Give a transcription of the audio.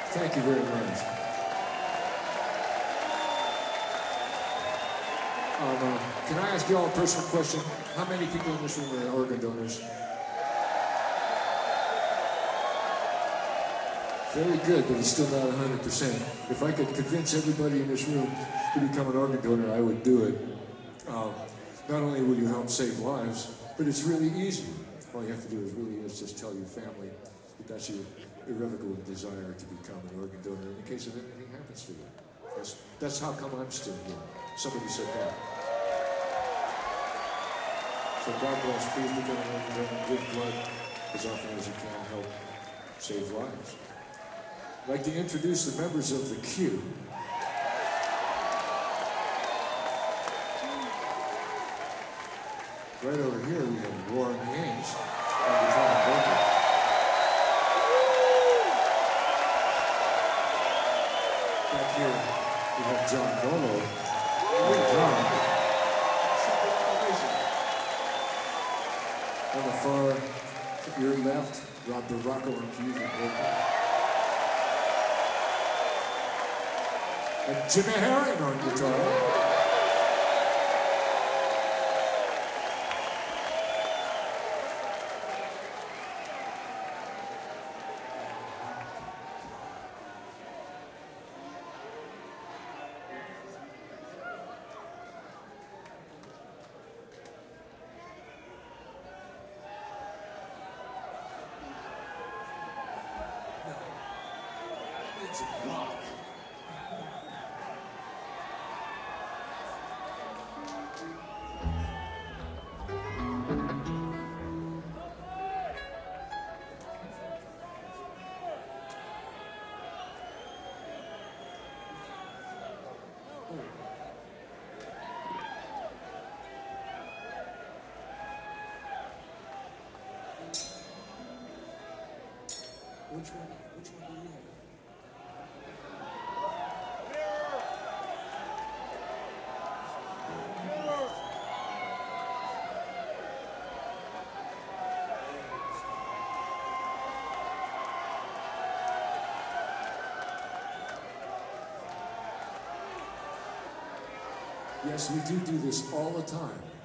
Thank you very much. Can I ask you all a personal question? How many people in this room are organ donors? Very good, but it's still not 100%. If I could convince everybody in this room to become an organ donor, I would do it. Not only will you help save lives, but it's really easy. All you have to do is just tell your family that that's your irrevocable desire to become an organ donor in case of anything happens to you. That's how come I'm still here. Somebody said that. So God bless, please become an organ donor, give blood as often as you can, help save lives. I'd like to introduce the members of the Q. Right over here we have Warren Haynes on guitar and vocal. Back here we have John Bolo on the drum. On the far to your left, Rob Baracco on keys and vocal. And Jimmy Herring on guitar. Rock. Which one do you have? Yes, we do this all the time.